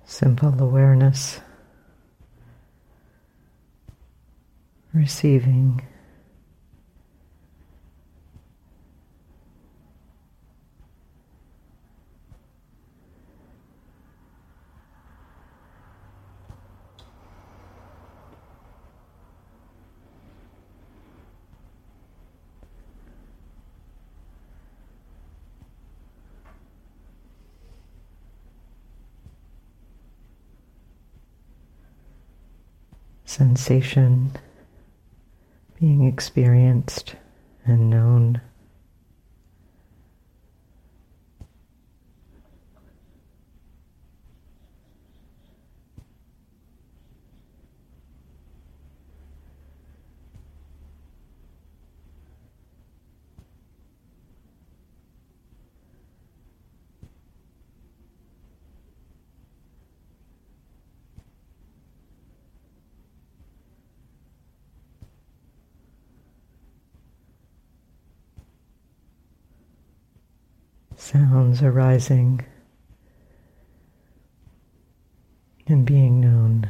Simple awareness, receiving, sensation being experienced and known. Sounds arising and being known.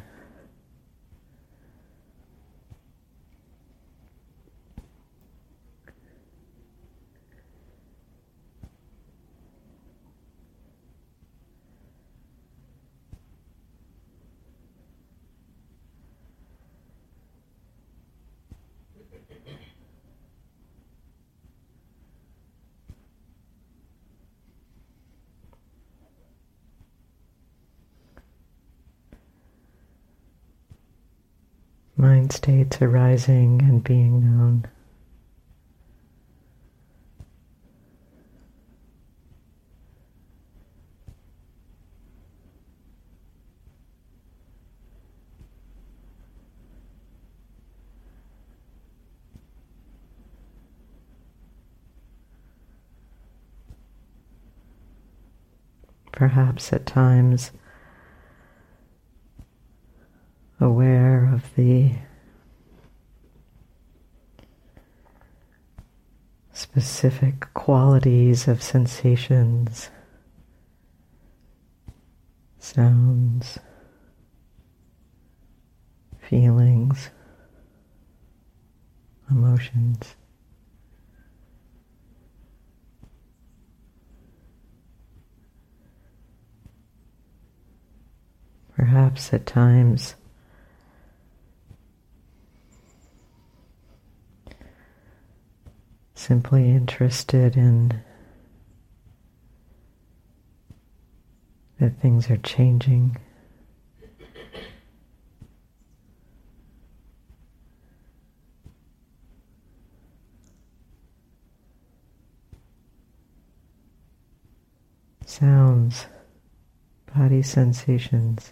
Mind states arising and being known. Perhaps at times aware of the specific qualities of sensations, sounds, feelings, emotions. Perhaps at times simply interested in that things are changing. Sounds, body sensations,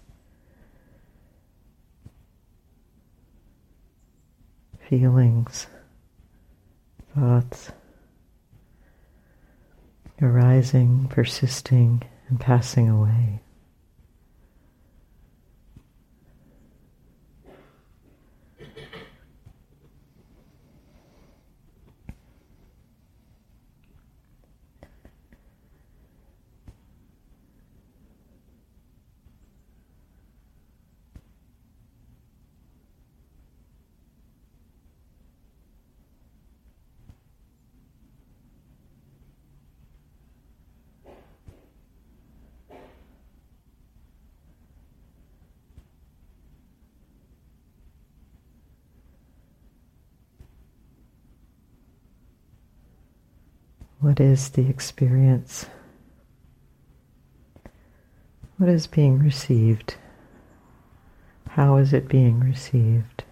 feelings, thoughts, arising, persisting, and passing away. What is the experience? What is being received? How is it being received?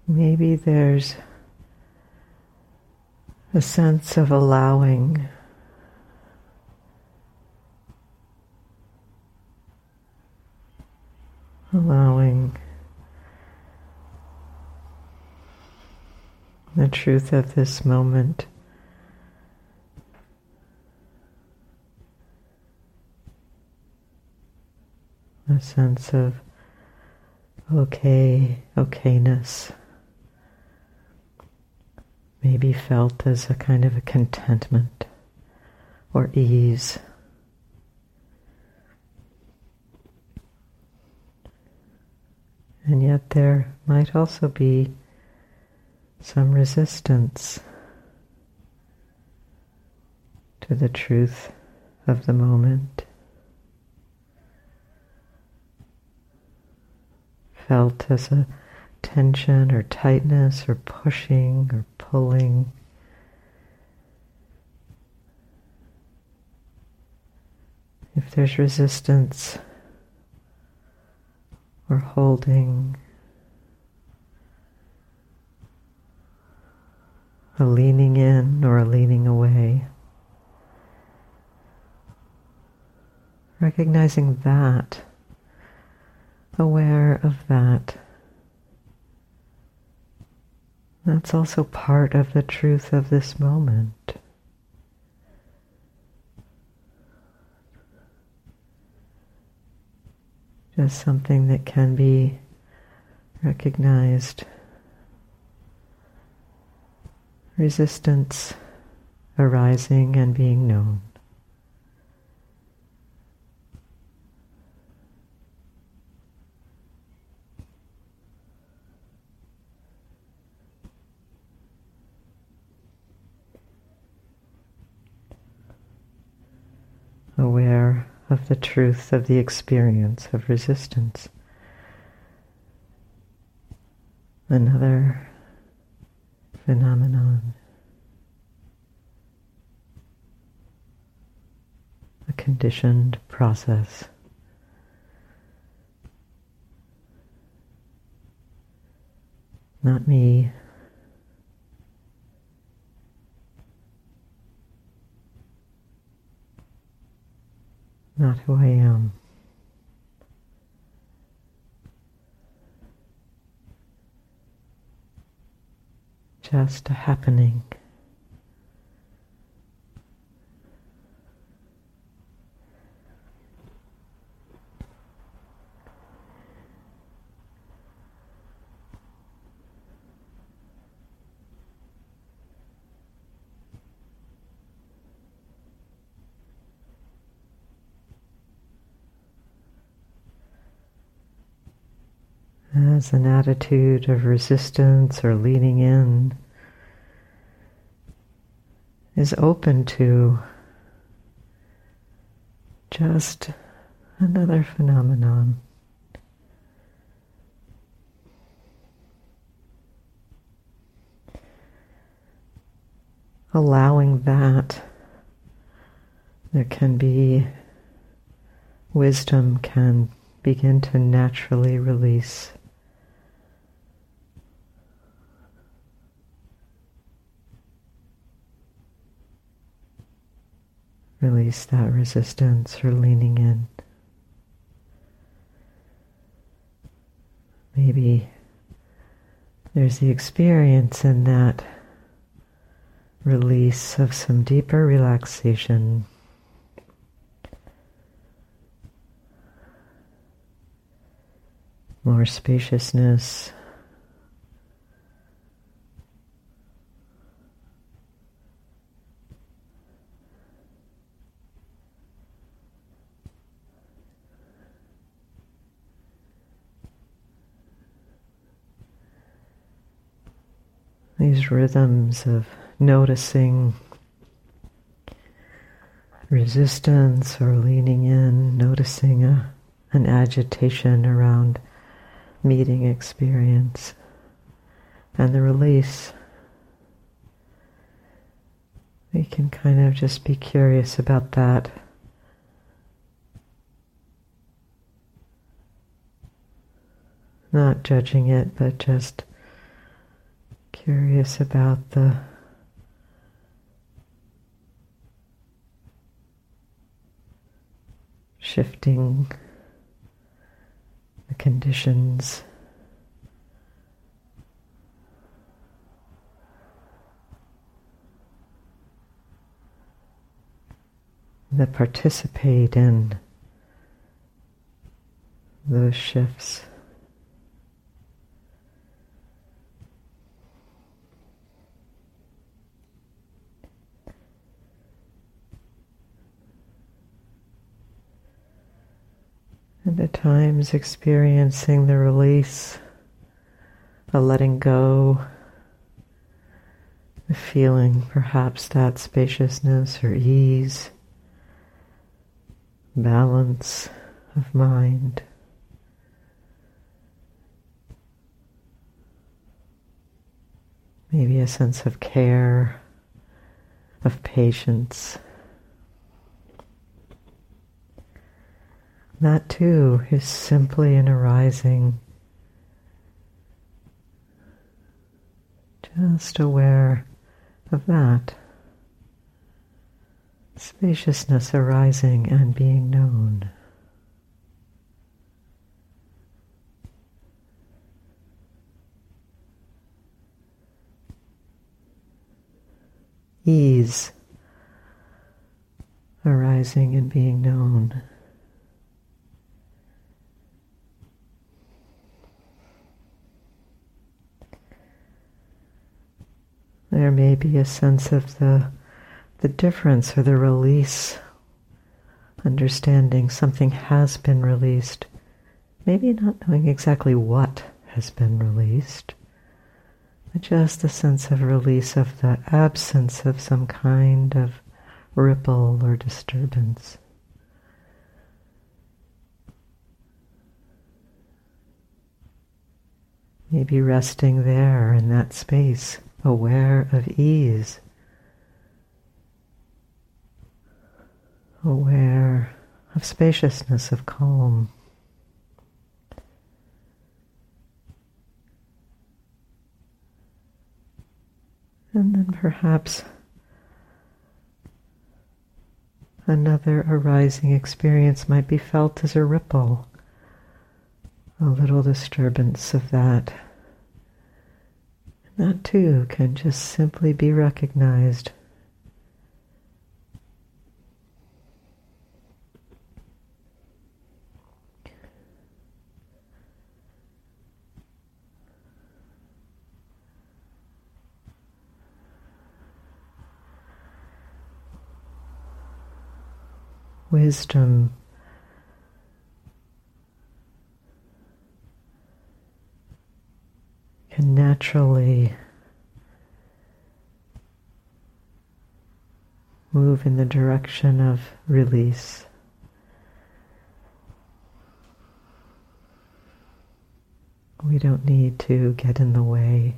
maybe there's a sense of allowing the truth of this moment a sense of okayness, maybe felt as a kind of a contentment or ease. And yet there might also be some resistance to the truth of the moment, felt as a tension or tightness or pushing or pulling. If there's resistance or holding, a leaning in or a leaning away, recognizing that, aware of that, that's also part of the truth of this moment. Just something that can be recognized. Resistance arising and being known. Aware of the truth of the experience of resistance. Another phenomenon, a conditioned process. Not me. Not who I am. Just a happening. As an attitude of resistance or leaning in is open to just another phenomenon. Allowing that, there can be wisdom can begin to naturally release. Release that resistance or leaning in. Maybe there's the experience in that release of some deeper relaxation. More spaciousness. These rhythms of noticing resistance or leaning in, noticing an agitation around meeting experience, and the release. We can kind of just be curious about that. Not judging it, but just Curious about the shifting, the conditions, that participate in those shifts. And at times experiencing the release, the letting go, the feeling perhaps that spaciousness or ease, balance of mind. Maybe a sense of care, of patience. That too is simply an arising, just aware of that. Spaciousness arising and being known. Ease arising and being known. There may be a sense of the difference or the release, understanding something has been released, maybe not knowing exactly what has been released, but just a sense of release of the absence of some kind of ripple or disturbance. Maybe resting there in that space, aware of ease, aware of spaciousness, of calm. And then perhaps another arising experience might be felt as a ripple, a little disturbance of that. And that too can just simply be recognized. Wisdom can naturally move in the direction of release. We don't need to get in the way.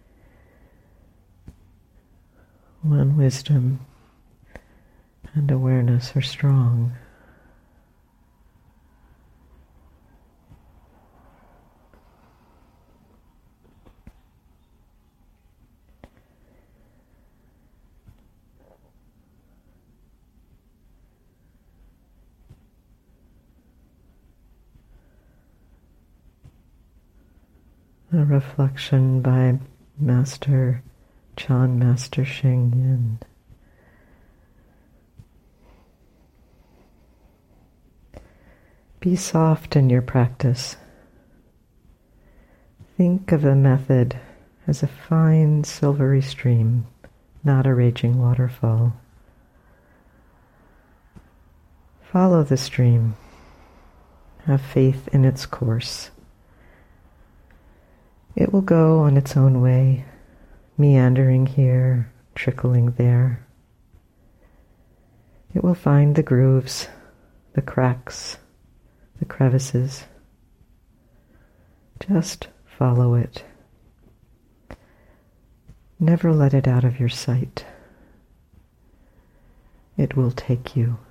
When wisdom and awareness are strong, a reflection by Master Chan Master Sheng Yin. Be soft in your practice. Think of a method as a fine silvery stream, not a raging waterfall. Follow the stream. Have faith in its course. It will go on its own way, meandering here, trickling there. It will find the grooves, the cracks, the crevices. Just follow it. Never let it out of your sight. It will take you.